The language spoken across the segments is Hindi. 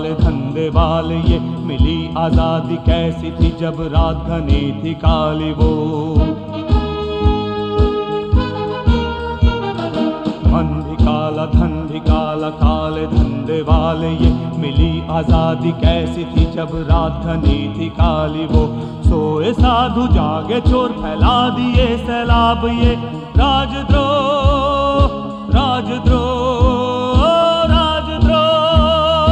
काले धंधे वाले ये मिली आजादी कैसी थी जब रात घनी थी काली वो। मन भी काला धन भी काला काले धंधे वाले ये मिली आजादी कैसी थी जब रात घनी थी काली वो। सोए साधु जागे चोर फैला दिए सैलाब ये राजद्रोह राजद्रोह राजद्रोह।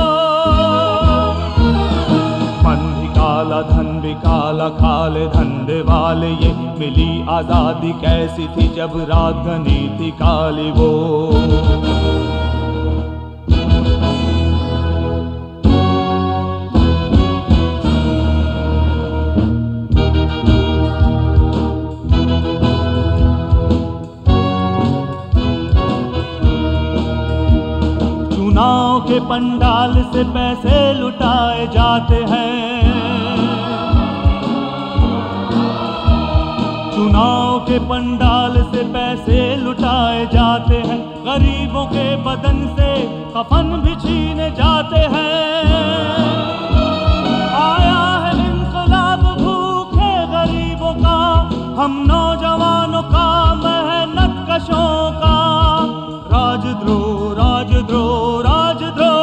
मन भी काला धन भी काला काले धंधे वाले ये मिली आजादी कैसी थी जब रात घनी थी काली वो। चुनाव के पंडाल से पैसे लुटाए जाते हैं, चुनाव के पंडाल से पैसे लुटाए जाते हैं। गरीबों के बदन से कफन भी छीने जाते हैं। आया है इंकलाब भूखे गरीबों का, हम नौजवानों का मेहनत कशों का। राजद्रोह राजद्रोह राजद्रोह।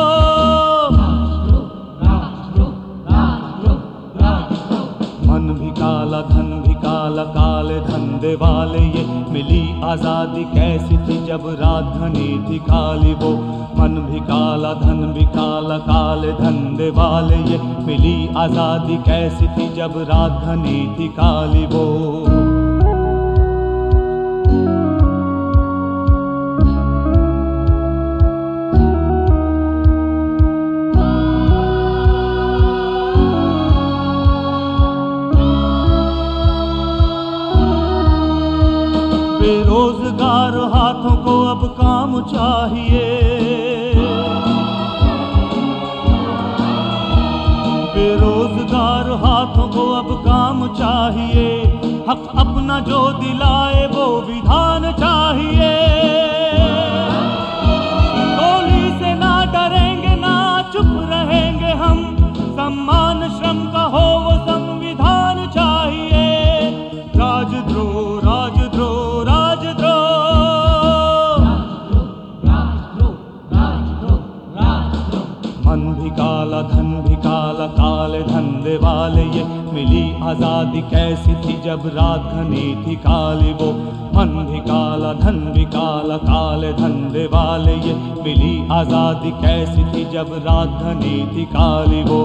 मन भी काला धन भी काला काले धंधे वाले ये मिली आजादी कैसी थी जब रात घनी थी काली वो। मन भी काला धन भी काला काले धंधे वाले ये मिली आजादी कैसी थी जब रात घनी थी काली वो। बेरोजगार हाथों को अब काम चाहिए, बेरोजगार हाथों को अब काम चाहिए। हक अपना जो दिलाए वो विधान चाहिए। गोली से ना डरेंगे ना चुप रहेंगे हम, सम्मान श्रम का हो वो संविधान चाहिए। राजद्रोह राजद्रोह राजद्रोह। मन भी काला धन भी काला काले धंधे वाले ये मिली आजादी कैसी थी जब रात घनी थी काली वो। मन भी काला धन भी काला काले धंधे वाले ये मिली आजादी कैसी थी जब रात घनी थी काली वो।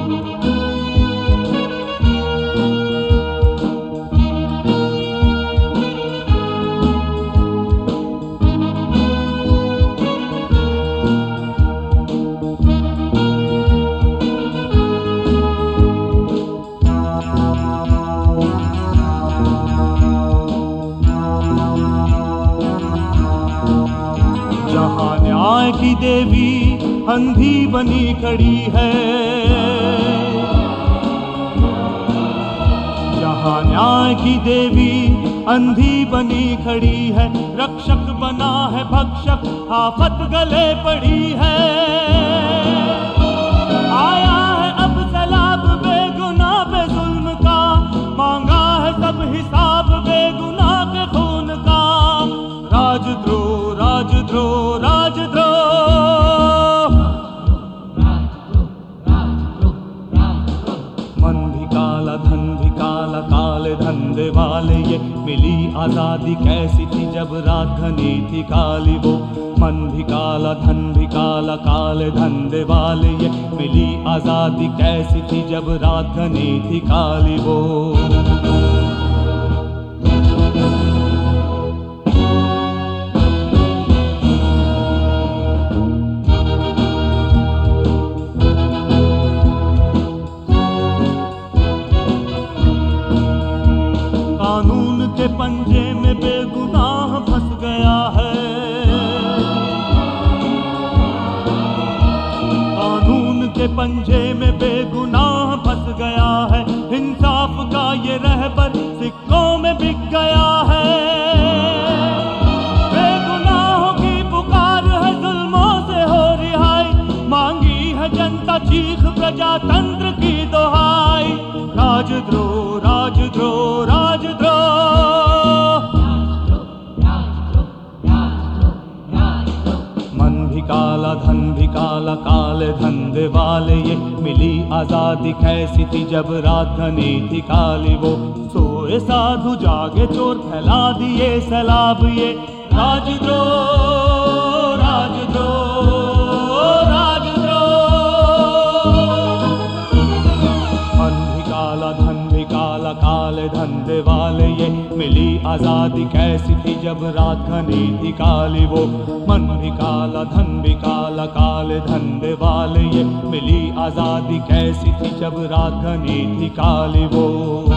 जहाँ न्याय की देवी अंधी बनी खड़ी है, जहाँ न्याय की देवी अंधी बनी खड़ी है। रक्षक बना है भक्षक आफत गले पड़ी है। आया है अब सैलाब बेगुनाह पे जुल्म का, मांगा है सब हिसाब बेगुनाह के खून का। राजद्रोह राजद्रोह राजद्रोह। मन भी काला धन भी काला काले धंधे वाले ये मिली आजादी कैसी थी जब रात घनी थी काली वो। मन भी काला धन भी काला काले धंधे वाले ये मिली आजादी कैसी थी जब रात घनी थी काली वो। कानून के पंजे में बेगुनाह फंस गया है, कानून के पंजे में बेगुनाह फंस गया है। इंसाफ का ये रहबर सिक्कों में बिक गया है। बेगुनाहों की पुकार है, जुल्मों से हो रिहाई मांगी है जन प्रजातंत्र की दोहाई। राजद्रोह राजद्रोह राजद्रोह। मन भी काला धन भी काला, काले धंधे वाले ये। मिली आजादी कैसी थी जब रात घनी थी काली वो। सोए साधु जागे चोर फैला दिए सैलाब ये। राजद्रोह राजद्रोह राजद्रोह। मन भी काला धन भी काला, काले धंधे वाले ये। मिली आजादी कैसी थी जब रात घनी थी काली वो। मन भी काला धन भी काला, काले धंधे वाले ये। मिली आजादी कैसी थी जब रात घनी थी काली वो।